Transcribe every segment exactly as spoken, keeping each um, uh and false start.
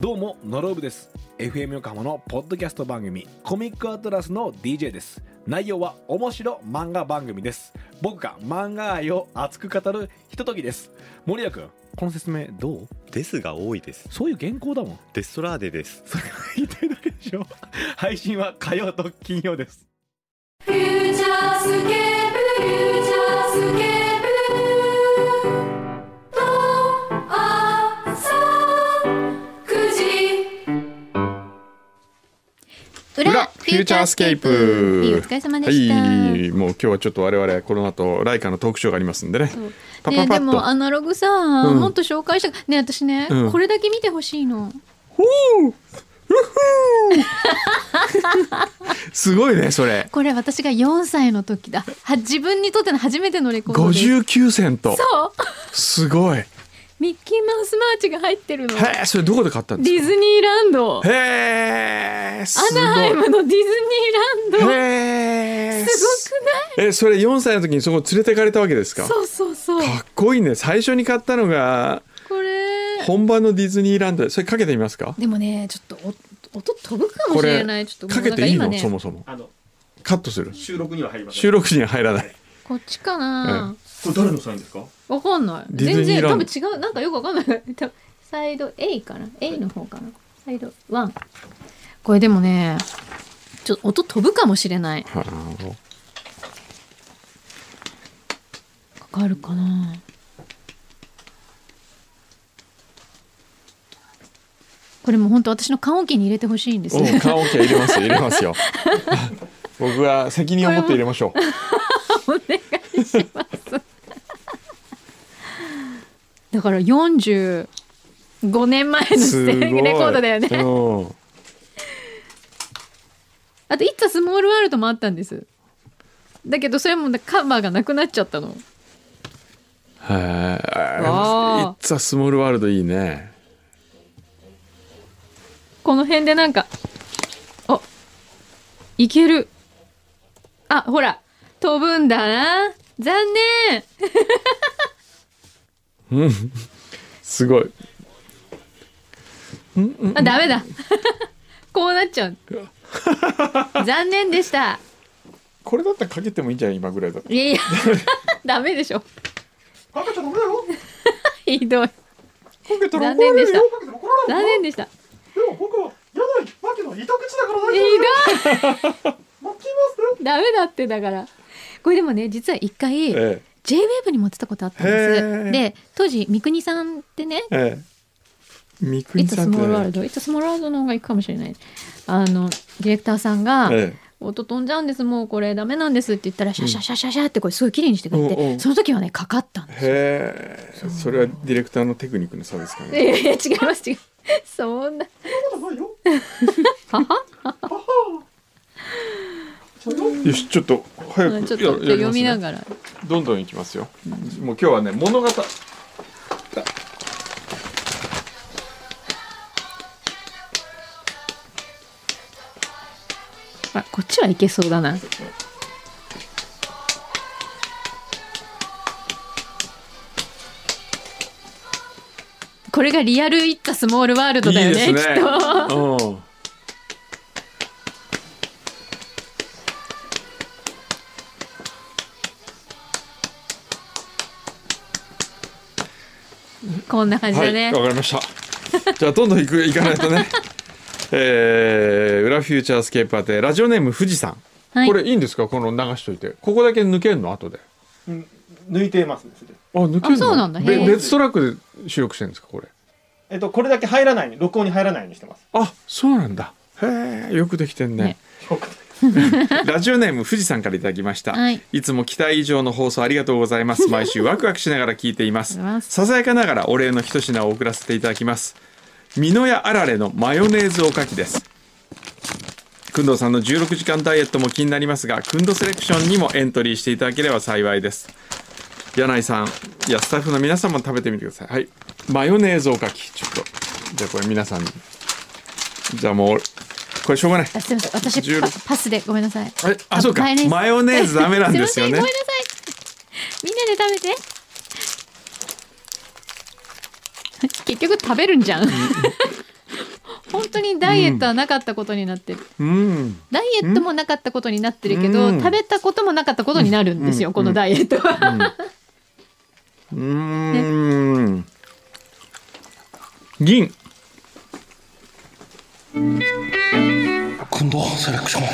どうもノロブです。 エフエム 横浜のポッドキャスト番組コミックアトラスの ディージェー です。内容は面白漫画番組です。僕が漫画愛を熱く語るひとときです。森谷君、この説明どう？ ですが多いです。 そういう原稿だもん。 デストラーデです。 それが言いたいだけでしょ。配信は火曜と金曜です。 フューチャースケープ、フューチャースケープ裏フューチャースケープ、いいお疲れ様でした。 はい、もう今日はちょっと我々この後ライカのトークショーがありますんでね。パパパッと、 ね、でもアナログさ、うん、もっと紹介したね。私ね、うん、これだけ見てほしいの。 ほうすごいねそれ。 これ私がよんさいの時だ。は自分にとっての初めてのレコードです。 ごじゅうきゅうセント。 そうすごい。 ミッキーマウスマーチが入ってるの。 へえ、それどこで買ったんですか？ ディズニーランド。 へえ、 アナハイムのディズニーランド。 へえ、 すごくない？ え、それよんさいの時にそこ連れてかれたわけですか？ そうそうそう。 かっこいいね。最初に買ったのがこれ本場のディズニーランドで。それかけてみますか？ でもね、ちょっと音飛ぶかもしれない。ちょっとかけていいの？ ね、 そもそもあのカットする。 収録には入りません。 収録には入らない。 こっちかな、 ええ、 これ誰のサインですか？ わかんない。全然多分違う。なんかよくわかんない。サイド A かな A の方かなサイドワン。これでもね、ちょっと音飛ぶかもしれない。かかるかな。これも本当私の棺桶に入れてほしいんです。 棺桶入れますよ、入れますよ。僕は責任を持って入れましょう。 お願いします。だからよんじゅうごねんまえのステレコードだよね。あと「It's a Small World」もあったんです。だけどそれもカバーがなくなっちゃったの。 へえ。「It's a Small World」いいね。 この辺でなんかあいける。あ、ほら飛ぶんだな。残念。 うん、すごい。 あ、ダメだ。こうなっちゃう。残念でした。 これだったらかけてもいいんじゃない？今ぐらいだと。 いやいやダメでしょ。 かけちゃダメだよ。 ひどい。 残念でした。 残念でした。 でも僕は嫌なわけの糸口だから大丈夫。 ダメだってだから。これでもね、実は一回、ええ、ジェイウェーブ に持ってたことあったんです。で当時三國さんってね、ええ、 三國さんって It's a Small World It's a Small World の方がいいかもしれない。あのディレクターさんが、ええ、音飛んじゃうんです、もうこれダメなんですって言ったらシャシャシャシャシャってこれすごい綺麗にしてくれて、うん、その時はねかかったんですよ。 へえ。それはディレクターのテクニックの差ですかね。 いやいや違います違う。そんなははよし、ちょっと早くちょっと読みながら、ね、 どんどんいきますよ、うん、もう今日はね物語あ、こっちはいけそうだな。これがリアル「It's a Small World」だよね。いいですね、きっと。うん、こんな感じだね。 はい、わかりました。じゃあどんどんいくいかないとね。えー、裏フューチャースケープ宛てラジオネーム富士山、はい、これいいんですか？この流しといてここだけ抜けるの後で、 うん、抜いてますね。 あ、抜けるの？あ、 そうなんだ。 別トラックで収録してるんですかこれ？ えっとこれだけ入らないに録音に入らないようにしてます。 あ、そうなんだ。へえ、よくできてんね。ねラジオネーム富士山からいただきました、はい、いつも期待以上の放送ありがとうございます。毎週ワクワクしながら聞いています。ささやかながらお礼の一品を送らせていただきます。美濃屋あられのマヨネーズおかきです。くんどうさんのじゅうろくじかんダイエットも気になりますが、くんどセレクションにもエントリーしていただければ幸いです。柳井さんやスタッフの皆さんも食べてみてください。はい、マヨネーズおかき、ちょっとじゃあこれ皆さんに、じゃあもうこれしょうがない。 あ、すみません、私 パ, パスでごめんなさい。 あれ、あ、そうか、マヨネーズダメなんですよね。 ごめんなさい。みんなで食べて。結局食べるんじゃん。 当にダイエットはなかったことになってる、 うん、 ダイエットもなかったことになってるけど、うん、食べたこともなかったことになるんですよ、うん、このダイエットは、 うんうん、ね、銀今度セレクション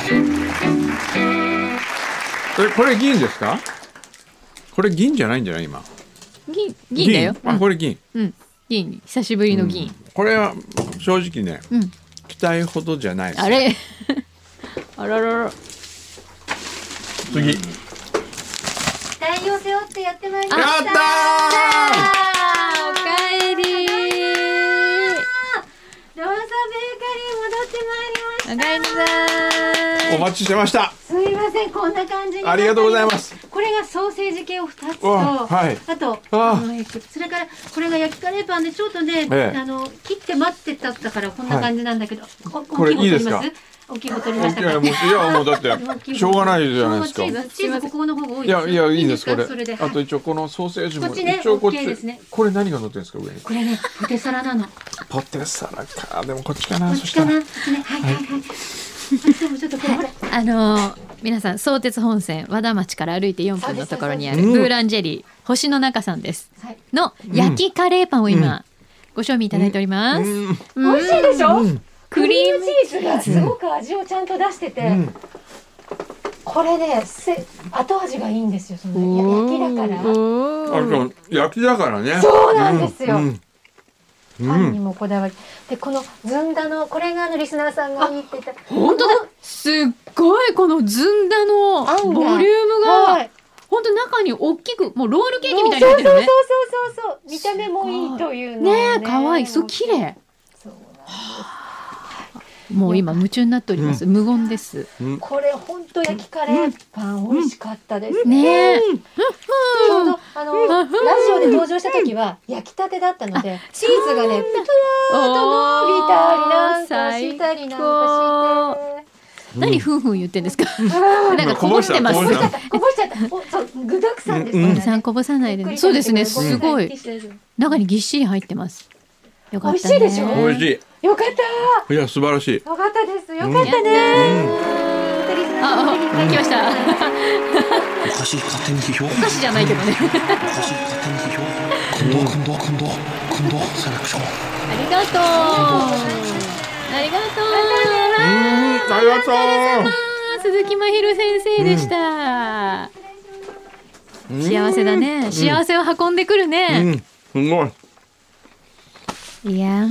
えこれ銀ですか？これ銀じゃないんじゃない今？ 銀銀だよ。 あ、これ銀。 うん、銀久しぶりの銀。うん、 これは正直ね、うん、期待ほどじゃないです。 あれあららら。 次。 期待を背負ってやってまいりました。 やったー。おかえりー。 ローサベーカリー戻ってまいりました。 おかえりなー。 お待ちしてました。 すいません、こんな感じに。 ありがとうございます。 これがソーセージ系をふたつと、 はい、 あとああのそれからこれが焼きカレーパンでちょっとね、ええ、あの切って待ってたったからこんな感じなんだけど、はい、 これいいですか？ 大きい方取りましたか？いやもういやもうだってしょうがないじゃないですか。 チーズチーズここの方が多いです。いやいやいいですこれ。 それで、 はい、あと一応このソーセージもこっちね、 一応こっち OK ですね。 これ何が乗ってるんですか上に？ これねポテサラなの。 ポテサラか。でもこっちかな。 こっちかな。ね、はいはいはい。ちょっとこれこれあのー、皆さん相鉄本線和田町から歩いてよんぷんのところにあるブーランジェリー星の中さんです、はい、の焼きカレーパンを今、うん、ご賞味いただいております、うんうん、美味しいでしょ、うん、 クリームチーズがすごく味をちゃんと出してて、うん、これねせ後味がいいんですよ。その焼きだからあ焼きだからね。 そうなんですよ、 うんうんパンにもこだわりで、このずんだのこれがあのリスナーさんが言ってた本当だ、すっごいこのずんだのボリュームが、はい、本当中に大きくもうロールケーキみたいになってるね。 そうそうそうそうそう、見た目もいいというのね。ねえ可愛い、そう綺麗。そうなんです。もう今夢中になっております、うん、無言です、 うん、これ本当焼きカレーパン美味しかったですね、 うん、ちょうどあの、うん、ラジオで登場した時は焼きたてだったのでチーズがねふわーっと伸びたりなんかしたりなんかして何ふんふん言ってんですかなんかこぼしてますこぼしちゃったこぼしちゃったそう具だくさんですね、 うん、さんこぼさないでね。そうですね、すごい中にぎっしり入ってます。よかったね。 美味しいでしょ。 美味しい。 よかった。 いや素晴らしい。 よかったです。よかったね。 あ、来ました。 おかしい勝手に批評。 お菓子じゃないけどね。 おかしい勝手に批評。今度今度今度今度セレクション。 ありがとう。ありがとう。 ありがとう。 鈴木まひる先生でした。幸せだね。幸せを運んでくるね。 すごい。 いや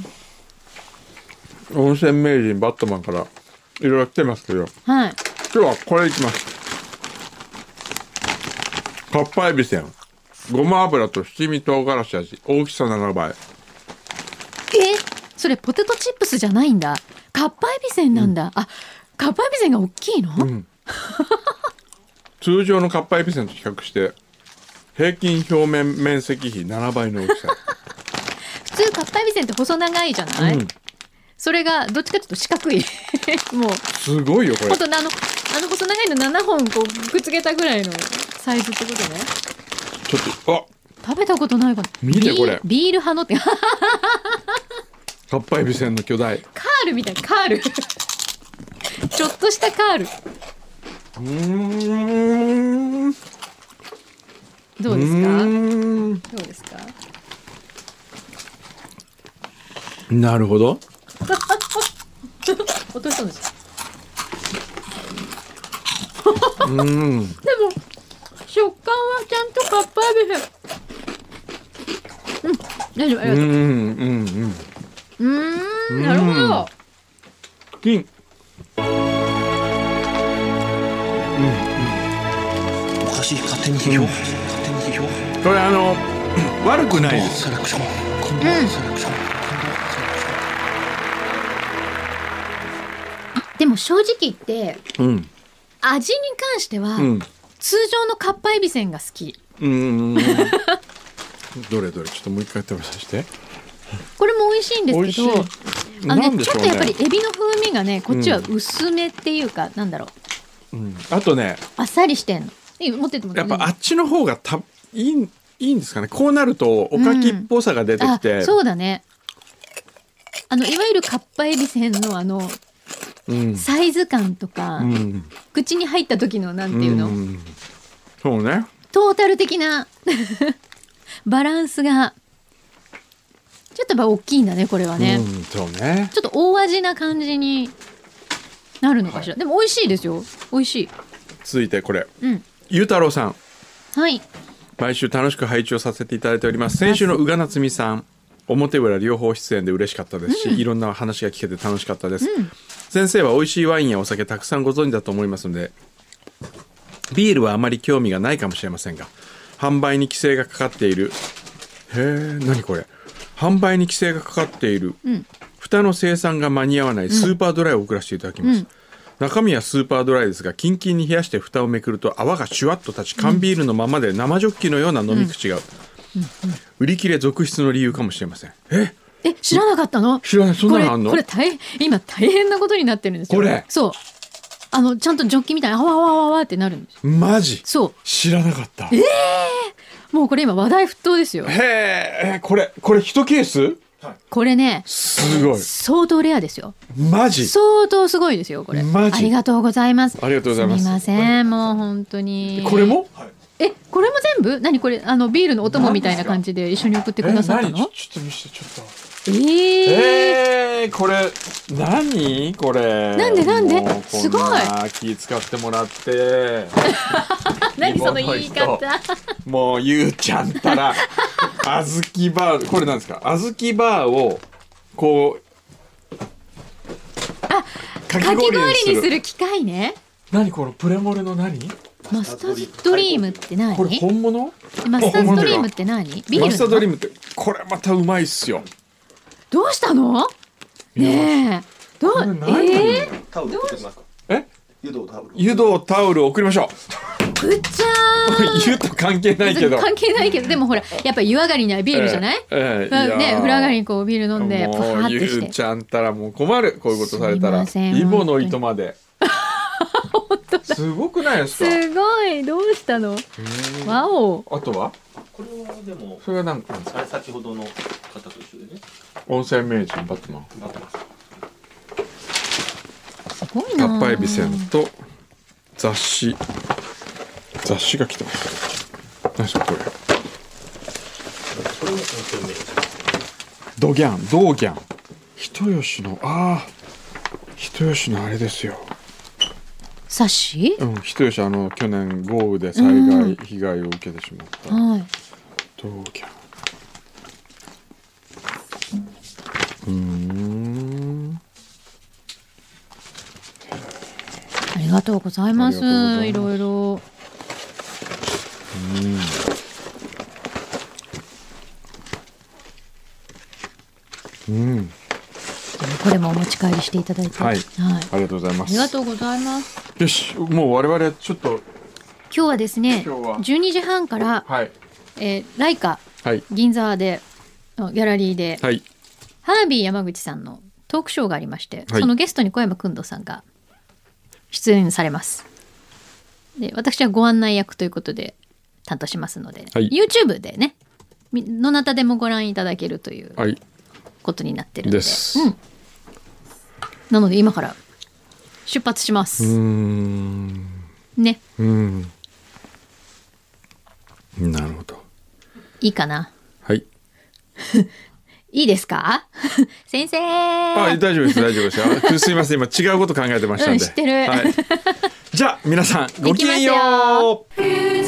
温泉名人バットマンからいろいろ来てますけど、はい、今日はこれいきます。かっぱえびせんごま油と七味唐辛子味大きさななばい。 えそれポテトチップスじゃないんだ。かっぱえびせんなんだ、うん、あかっぱえびせんが大きいの、うん、 通常のかっぱえびせんと比較して平均表面面積比ななばいの大きさ普通かっぱえびせんって細長いじゃない、うん、それがどっちかというと四角いもうすごいよこれ。 本当にあのあの細長いのななほんこうくっつけたぐらいのサイズってことね。 ちょっとあ食べたことないかな。 見てこれビール派のってかっぱえびせんの巨大カールみたいなカールちょっとしたカール。 うーんどうですかどうですか。 なるほど落としたんですうんでも食感はちゃんとかっぱえびせん。うん大丈夫ありがとう。うんうんうんうんなるほど。 金うんおかしい勝手に批評、うん、勝手に批評。 これあの悪くないです。 セレクション今度セレクション。 でも正直言って、うん、味に関しては、うん、通常のかっぱえびせんが好き。 うんどれどれちょっともう一回食べさせて。 これも美味しいんですけどあの、ね、ちょっとやっぱりエビの風味がねこっちは薄めっていうか、うん、なんだろう、うん、 あとねあっさりしてんの。持っててもやっぱあっちの方がたいい、いいんですかね。こうなるとおかきっぽさが出てきて、 うん、そうだねあのいわゆるかっぱえびせんのあの、うん、サイズ感とか、うん、口に入った時のなんていうの、うん、 そうね、 トータル的なバランスがちょっとやっぱ大きいんだねこれはね、 うん、そうね、 ちょっと大味な感じになるのかしら、はい、でも美味しいですよ、美味しい。 続いてこれ、 うん、 ゆうたろうさん、 はい、 毎週楽しく拝聴させていただいております。先週の宇賀なつみさん、表裏両方出演で嬉しかったですし、うん、いろんな話が聞けて楽しかったです、うん、先生は美味しいワインやお酒たくさんご存知だと思いますので、ビールはあまり興味がないかもしれませんが、販売に規制がかかっている、へー、何これ、販売に規制がかかっている、うん、蓋の生産が間に合わないスーパードライを送らせていただきます、うん、中身はスーパードライですが、キンキンに冷やして蓋をめくると泡がシュワッと立ち、缶ビールのままで生ジョッキのような飲み口が、うんうんうん、売り切れ続出の理由かもしれません。ええ、知らなかったの？ 知らない、そんなのあんの？ これ、これ大今大変なことになってるんですよ。 これそう、あのちゃんとジョッキみたいなわわわわってなるんです。 マジ？ そう、 知らなかった。 えー、もうこれ今話題沸騰ですよ。 へえ、これこれ一ケース？ これね、 すごい、 相当レアですよ。 マジ？ 相当すごいですよこれ。 マジ？ ありがとうございます。 ありがとうございます。 すみません、もう本当に。 これも？ え、これも全部？何これ、あのビールのお供みたいな感じで一緒に送ってくださったの？ え、何？ちょっと見せて、ちょっと。 えー、 えー、これ何これ？ なんでなんで？すごい。 気使ってもらって。 何その言い方。 もうゆうちゃんたらあずきバー、これなんですか？あずきバーをこう、 あ、かき氷にする機械ね。 何このプレモルの何？ マスタードリームって何？ これ本物？ マスタードリームって何？ビールの？ マスタードリームってこれまたうまいっすよ。 どうしたの？ねえ、どう？えー、 タオル送ってきますか？ え？ 湯道タオル。 湯道タオル送りましょう。ぐっちゃー。 湯と関係ないけど。 関係ないけど、でもほらやっぱ湯上がりにはビールじゃない？ ええええ、 ね、風呂上がりにこうビール飲んでパーってして。 ゆうちゃんたらもう困る、こういうことされたら。イボの糸まで。 本当だ。 すごくないですか？ すごい、どうしたの？わお。 あとは？ これはでもそれは何か先ほどの方と一緒でね。 温泉名人バットマン。バットマン。 すごいな。 かっぱえびせんと雑誌雑誌が来てます。何それこれ？これも温泉名人。 ドギャン、ドーギャン。人吉の、ああ、人吉のあれですよ。 冊子？ うん、人吉、あの去年豪雨で災害被害を受けてしまった。 はい。 ドーギャン。うーん。 ありがとうございます。いろいろ。うん。うん。これもお持ち帰りしていただいて、 はい、はい、ありがとうございます。 ありがとうございます。 よし、もう我々ちょっと今日はですね、じゅうにじはんから、はい、えー、ライカ、はい、銀座でギャラリーで、はい、ハービー山口さんのトークショーがありまして、はい、そのゲストに小山君堂さんが出演されます。で、私はご案内役ということで担当しますので、はい、YouTube でね、どなたでもご覧いただけるということになってるので、です、うん、なので今から出発します。うーんね。うん。 なるほど。 いいかな。 はい。 いいですか先生。 あ、大丈夫です、大丈夫ですよ。すいません、今違うこと考えてましたんで。 うん、知ってる。 はい、じゃあ皆さんごきげんよう。